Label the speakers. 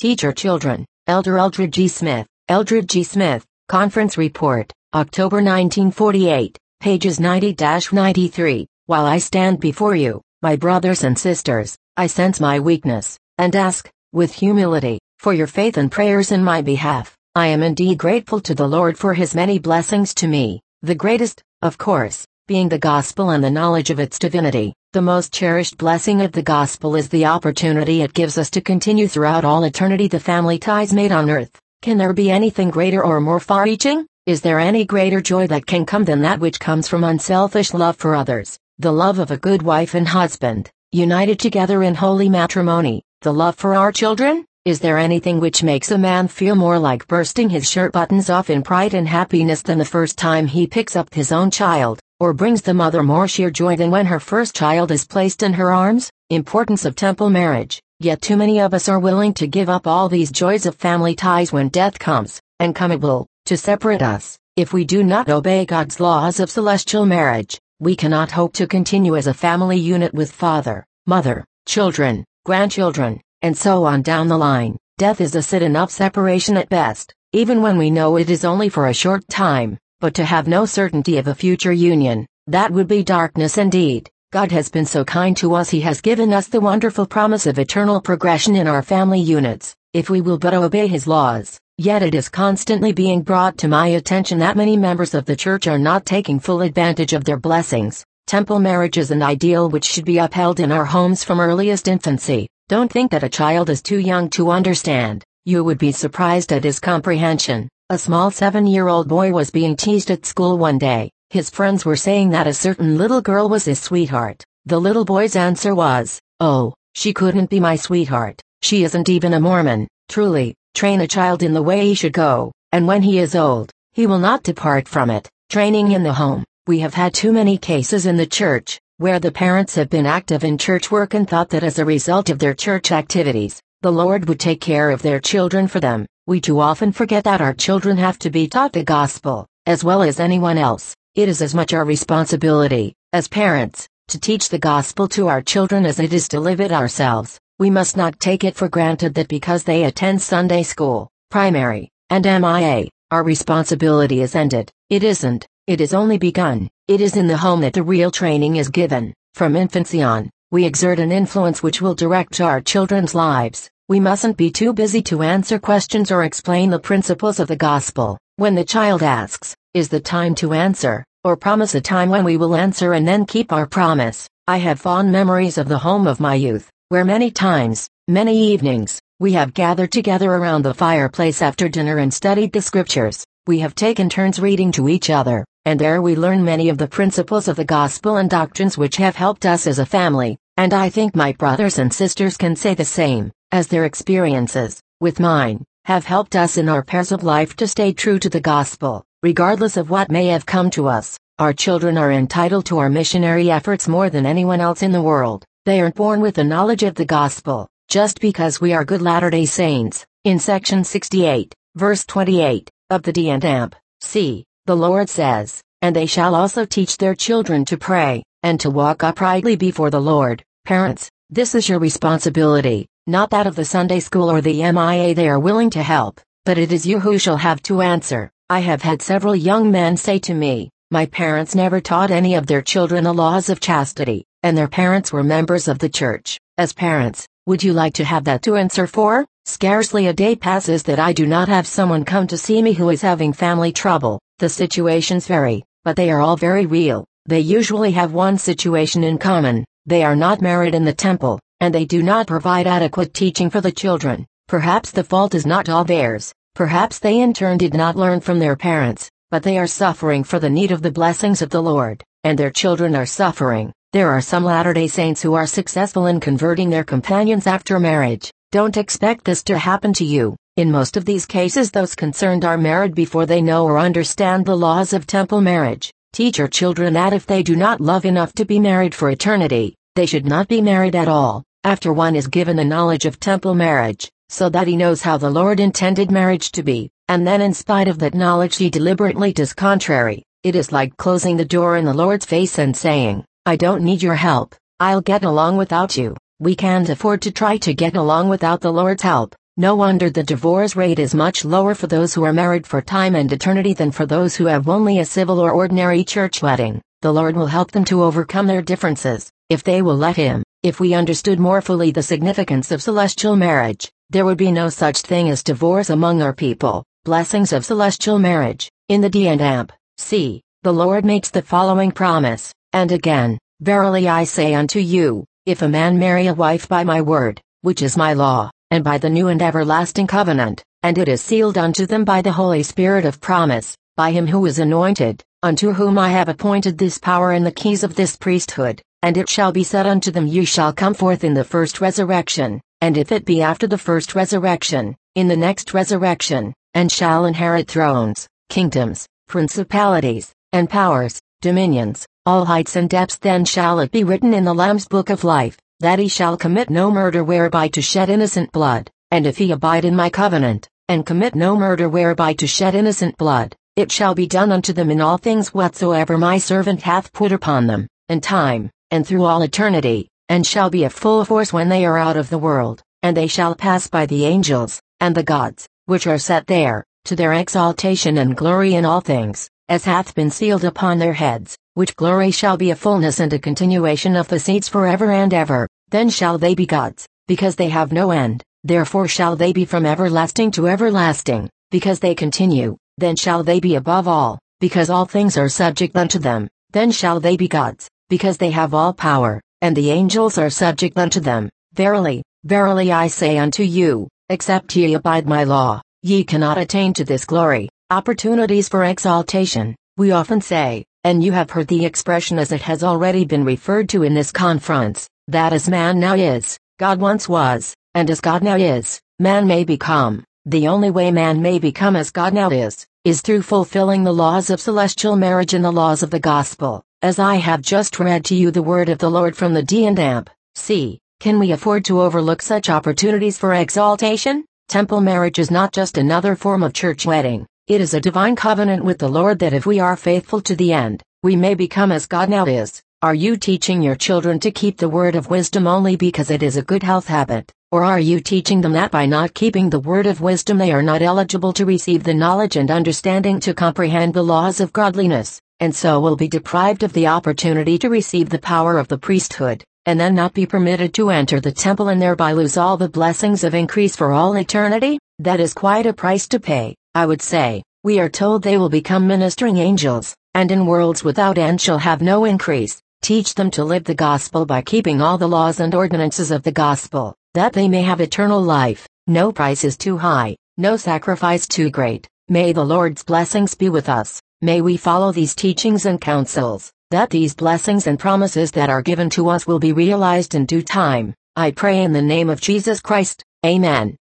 Speaker 1: Teach your children. Elder Eldred G. Smith. Eldred G. Smith, Conference Report, October 1948, pages 90-93. While I stand before you, my brothers and sisters, I sense my weakness, and ask, with humility, for your faith and prayers in my behalf. I am indeed grateful to the Lord for his many blessings to me, the greatest, of course, being the gospel and the knowledge of its divinity. The most cherished blessing of the gospel is the opportunity it gives us to continue throughout all eternity the family ties made on earth. Can there be anything greater or more far-reaching? Is there any greater joy that can come than that which comes from unselfish love for others? The love of a good wife and husband, united together in holy matrimony. The love for our children? Is there anything which makes a man feel more like bursting his shirt buttons off in pride and happiness than the first time he picks up his own child, or brings the mother more sheer joy than when her first child is placed in her arms? Importance of temple marriage. Yet too many of us are willing to give up all these joys of family ties when death comes, and come it will, to separate us. If we do not obey God's laws of celestial marriage, we cannot hope to continue as a family unit with father, mother, children, grandchildren, and so on down the line. Death is a sad enough separation at best, even when we know it is only for a short time, but to have no certainty of a future union, that would be darkness indeed. God has been so kind to us, he has given us the wonderful promise of eternal progression in our family units, if we will but obey his laws. Yet it is constantly being brought to my attention that many members of the church are not taking full advantage of their blessings. Temple marriage is an ideal which should be upheld in our homes from earliest infancy. Don't think that a child is too young to understand. You would be surprised at his comprehension. A small 7-year-old boy was being teased at school one day. His friends were saying that a certain little girl was his sweetheart. The little boy's answer was, "Oh, she couldn't be my sweetheart. She isn't even a Mormon." Truly, train a child in the way he should go, and when he is old, he will not depart from it. Training in the home. We have had too many cases in the church, where the parents have been active in church work and thought that as a result of their church activities, the Lord would take care of their children for them. We too often forget that our children have to be taught the gospel, as well as anyone else. It is as much our responsibility, as parents, to teach the gospel to our children as it is to live it ourselves. We must not take it for granted that because they attend Sunday school, primary, and MIA, our responsibility is ended. It isn't. It is only begun. It is in the home that the real training is given. From infancy on, we exert an influence which will direct our children's lives. We mustn't be too busy to answer questions or explain the principles of the gospel. When the child asks, "Is the time to answer?" or promise a time when we will answer and then keep our promise. I have fond memories of the home of my youth, where many times, many evenings, we have gathered together around the fireplace after dinner and studied the scriptures. We have taken turns reading to each other, and there we learn many of the principles of the gospel and doctrines which have helped us as a family, and I think my brothers and sisters can say the same, as their experiences, with mine, have helped us in our paths of life to stay true to the gospel, regardless of what may have come to us. Our children are entitled to our missionary efforts more than anyone else in the world. They are born with the knowledge of the gospel, just because we are good Latter-day Saints. In section 68, verse 28, of the D&amp, c. The Lord says, "And they shall also teach their children to pray, and to walk uprightly before the Lord." Parents, this is your responsibility, not that of the Sunday school or the MIA they are willing to help, but it is you who shall have to answer. I have had several young men say to me, "My parents never taught any of their children the laws of chastity, and their parents were members of the church." As parents, would you like to have that to answer for? Scarcely a day passes that I do not have someone come to see me who is having family trouble. The situations vary, but they are all very real. They usually have one situation in common: they are not married in the temple, and they do not provide adequate teaching for the children. Perhaps the fault is not all theirs. Perhaps they in turn did not learn from their parents, but they are suffering for the need of the blessings of the Lord, and their children are suffering. There are some Latter-day Saints who are successful in converting their companions after marriage. Don't expect this to happen to you. In most of these cases, those concerned are married before they know or understand the laws of temple marriage. Teach your children that if they do not love enough to be married for eternity, they should not be married at all. After one is given the knowledge of temple marriage, so that he knows how the Lord intended marriage to be, and then in spite of that knowledge he deliberately does contrary, it is like closing the door in the Lord's face and saying, "I don't need your help, I'll get along without you." We can't afford to try to get along without the Lord's help. No wonder the divorce rate is much lower for those who are married for time and eternity than for those who have only a civil or ordinary church wedding. The Lord will help them to overcome their differences, if they will let Him. If we understood more fully the significance of celestial marriage, there would be no such thing as divorce among our people. Blessings of celestial marriage. In the D&amp, see, the Lord makes the following promise, and again, verily I say unto you, if a man marry a wife by my word, which is my law, and by the new and everlasting covenant, and it is sealed unto them by the Holy Spirit of promise, by him who is anointed, unto whom I have appointed this power and the keys of this priesthood, and it shall be said unto them, ye shall come forth in the first resurrection, and if it be after the first resurrection, in the next resurrection, and shall inherit thrones, kingdoms, principalities, and powers, dominions, all heights and depths. Then shall it be written in the Lamb's book of life, that he shall commit no murder whereby to shed innocent blood, and if he abide in my covenant, and commit no murder whereby to shed innocent blood, it shall be done unto them in all things whatsoever my servant hath put upon them, and time, and through all eternity, and shall be of full force when they are out of the world, and they shall pass by the angels, and the gods, which are set there, to their exaltation and glory in all things, as hath been sealed upon their heads, which glory shall be a fullness and a continuation of the seeds forever and ever. Then shall they be gods, because they have no end, therefore shall they be from everlasting to everlasting, because they continue. Then shall they be above all, because all things are subject unto them. Then shall they be gods, because they have all power, and the angels are subject unto them. Verily, verily I say unto you, except ye abide my law, ye cannot attain to this glory. Opportunities for exaltation. We often say, and you have heard the expression as it has already been referred to in this conference, that as man now is, God once was, and as God now is, man may become. The only way man may become as God now is through fulfilling the laws of celestial marriage and the laws of the gospel. As I have just read to you the word of the Lord from the D&amp, see, can we afford to overlook such opportunities for exaltation? Temple marriage is not just another form of church wedding. It is a divine covenant with the Lord that if we are faithful to the end, we may become as God now is. Are you teaching your children to keep the word of wisdom only because it is a good health habit? Or are you teaching them that by not keeping the word of wisdom they are not eligible to receive the knowledge and understanding to comprehend the laws of godliness, and so will be deprived of the opportunity to receive the power of the priesthood, and then not be permitted to enter the temple and thereby lose all the blessings of increase for all eternity? That is quite a price to pay, I would say. We are told they will become ministering angels, and in worlds without end shall have no increase. Teach them to live the gospel by keeping all the laws and ordinances of the gospel, that they may have eternal life. No price is too high, no sacrifice too great. May the Lord's blessings be with us. May we follow these teachings and counsels, that these blessings and promises that are given to us will be realized in due time. I pray in the name of Jesus Christ. Amen.